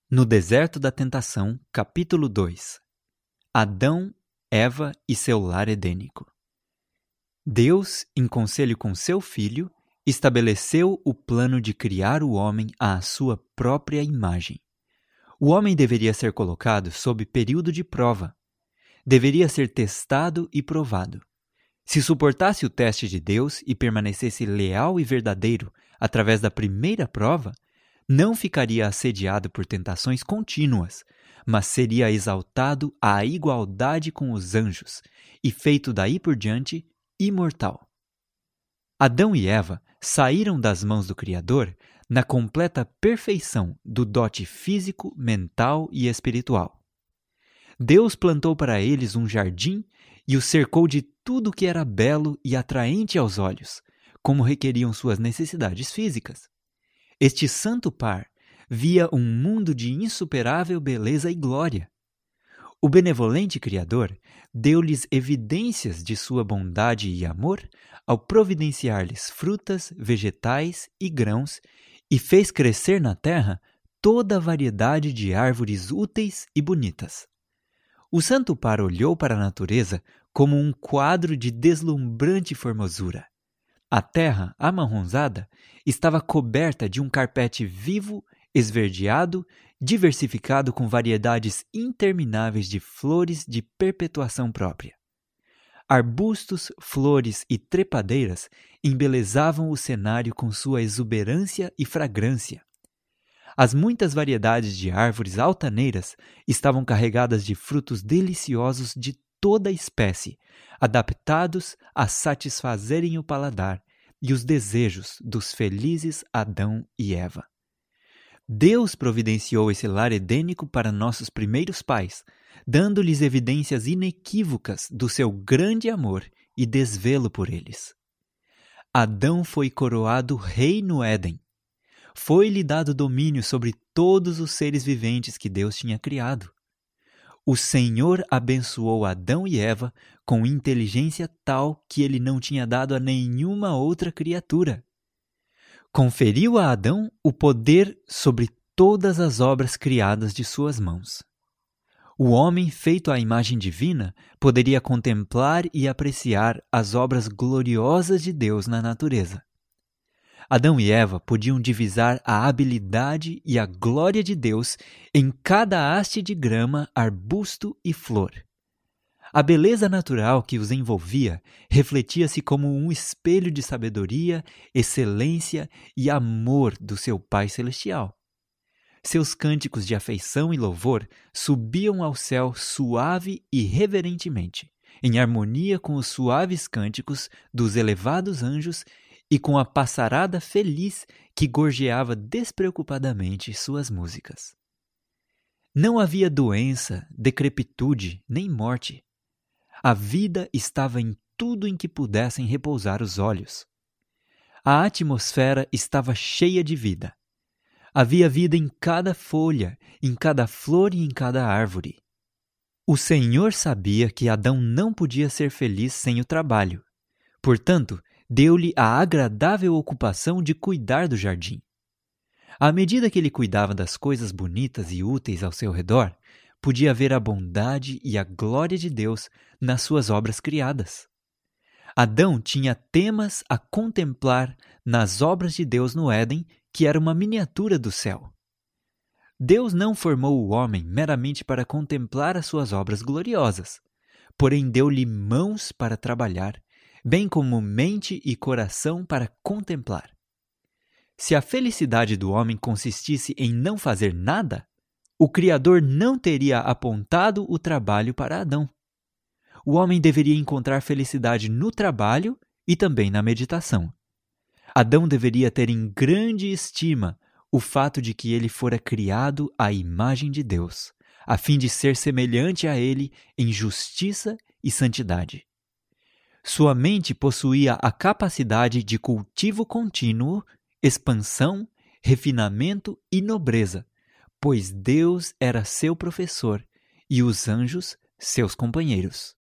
No Deserto da Tentação, capítulo 2. Adão, Eva e seu lar edênico. Deus, em conselho com seu filho, estabeleceu o plano de criar o homem à sua própria imagem. O homem deveria ser colocado sob período de prova. Deveria ser testado e provado. Se suportasse o teste de Deus e permanecesse leal e verdadeiro através da primeira prova, não ficaria assediado por tentações contínuas, mas seria exaltado à igualdade com os anjos e feito daí por diante imortal. Adão e Eva saíram das mãos do Criador na completa perfeição do dote físico, mental e espiritual. Deus plantou para eles um jardim e os cercou de tudo que era belo e atraente aos olhos, como requeriam suas necessidades físicas. Este santo par via um mundo de insuperável beleza e glória. O benevolente Criador deu-lhes evidências de sua bondade e amor ao providenciar-lhes frutas, vegetais e grãos e fez crescer na terra toda a variedade de árvores úteis e bonitas. O santo par olhou para a natureza como um quadro de deslumbrante formosura. A terra, amarronzada, estava coberta de um carpete vivo, esverdeado, diversificado com variedades intermináveis de flores de perpetuação própria. Arbustos, flores e trepadeiras embelezavam o cenário com sua exuberância e fragrância. As muitas variedades de árvores altaneiras estavam carregadas de frutos deliciosos de toda a espécie, adaptados a satisfazerem o paladar e os desejos dos felizes Adão e Eva. Deus providenciou esse lar edênico para nossos primeiros pais, dando-lhes evidências inequívocas do seu grande amor e desvelo por eles. Adão foi coroado rei no Éden. Foi-lhe dado domínio sobre todos os seres viventes que Deus tinha criado. O Senhor abençoou Adão e Eva com inteligência tal que ele não tinha dado a nenhuma outra criatura. Conferiu a Adão o poder sobre todas as obras criadas de suas mãos. O homem feito à imagem divina poderia contemplar e apreciar as obras gloriosas de Deus na natureza. Adão e Eva podiam divisar a habilidade e a glória de Deus em cada haste de grama, arbusto e flor. A beleza natural que os envolvia refletia-se como um espelho de sabedoria, excelência e amor do seu Pai Celestial. Seus cânticos de afeição e louvor subiam ao céu suave e reverentemente, em harmonia com os suaves cânticos dos elevados anjos e com a passarada feliz que gorjeava despreocupadamente suas músicas. Não havia doença, decrepitude, nem morte. A vida estava em tudo em que pudessem repousar os olhos. A atmosfera estava cheia de vida. Havia vida em cada folha, em cada flor e em cada árvore. O Senhor sabia que Adão não podia ser feliz sem o trabalho. Portanto, deu-lhe a agradável ocupação de cuidar do jardim. À medida que ele cuidava das coisas bonitas e úteis ao seu redor, podia ver a bondade e a glória de Deus nas suas obras criadas. Adão tinha temas a contemplar nas obras de Deus no Éden, que era uma miniatura do céu. Deus não formou o homem meramente para contemplar as suas obras gloriosas, porém deu-lhe mãos para trabalhar, bem como mente e coração para contemplar. Se a felicidade do homem consistisse em não fazer nada, o Criador não teria apontado o trabalho para Adão. O homem deveria encontrar felicidade no trabalho e também na meditação. Adão deveria ter em grande estima o fato de que ele fora criado à imagem de Deus, a fim de ser semelhante a ele em justiça e santidade. Sua mente possuía a capacidade de cultivo contínuo, expansão, refinamento e nobreza, pois Deus era seu professor e os anjos seus companheiros.